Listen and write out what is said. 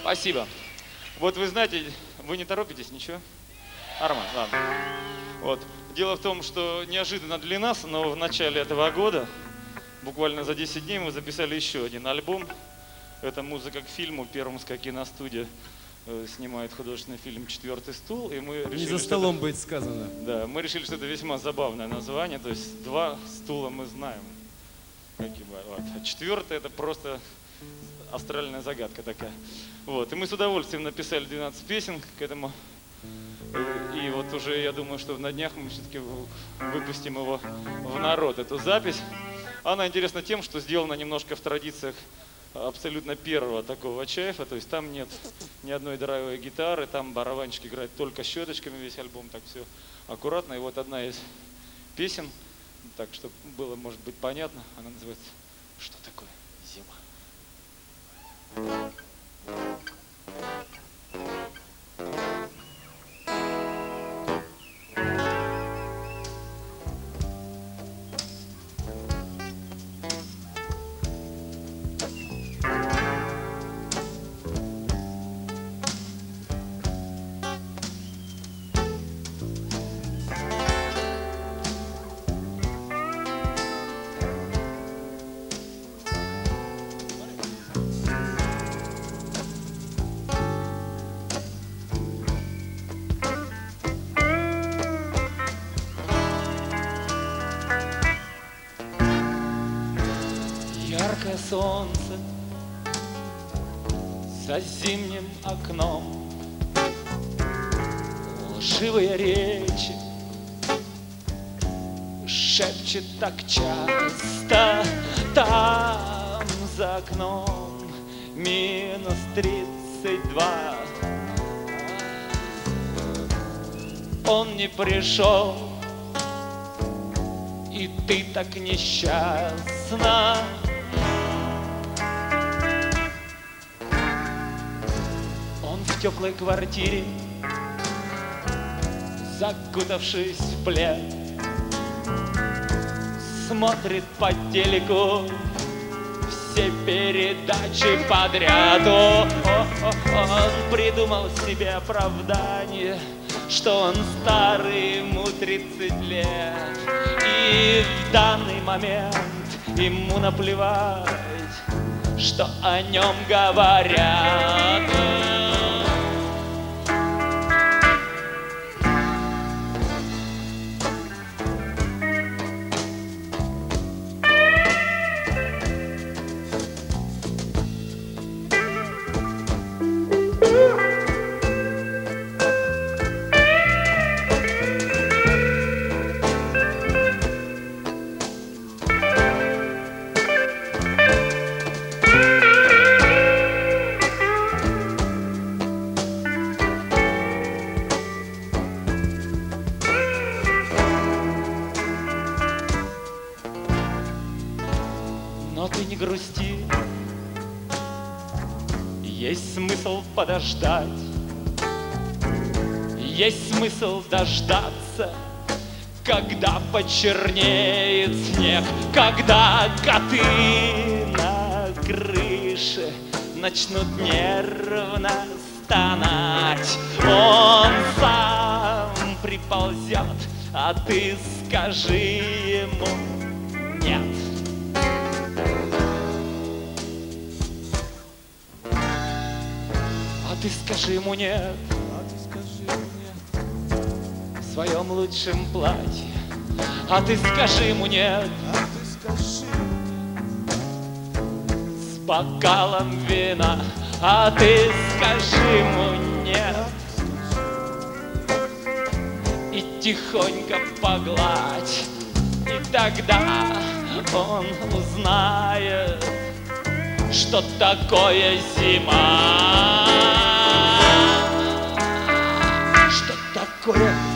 Спасибо. Вот вы знаете, вы не торопитесь, ничего? Нормально, ладно. Вот. Дело в том, что неожиданно для нас, но в начале этого года, буквально за 10 дней, мы записали еще один альбом. Это музыка к фильму, Пермская киностудия снимает художественный фильм «Четвертый стул». И мы решили, не за столом быть сказано. Да, мы решили, что это весьма забавное название. То есть 2 стула мы знаем. Какие бывают. А 4-й это просто астральная загадка такая. Вот. И мы с удовольствием написали 12 песен к этому. И вот уже я думаю, что на днях мы все-таки выпустим его в народ, эту запись. Она интересна тем, что сделана немножко в традициях абсолютно первого такого Чайфа. То есть там нет ни одной драйвовой гитары, там барабанщик играет только щеточками, весь альбом так все аккуратно. И вот одна из песен, так чтобы было, может быть, понятно, она называется «Что такое зима?». Яркое солнце за зимним окном, лживые речи шепчет так часто. Там за окном минус 32. Он не пришел, и ты так несчастна. В теплой квартире, закутавшись в плед, смотрит по телеку все передачи подряд. Он придумал себе оправдание, что он старый, ему 30 лет. И в данный момент ему наплевать, что о нем говорят. Но ты не грусти, есть смысл подождать, есть смысл дождаться, когда почернеет снег, когда коты на крыше начнут нервно стонать. Он сам приползет, а ты скажи ему нет. Ты скажи ему нет, в своем лучшем платье. А ты скажи ему нет, с бокалом вина. А ты скажи ему нет, и тихонько погладь. И тогда он узнает, что такое зима. Что такое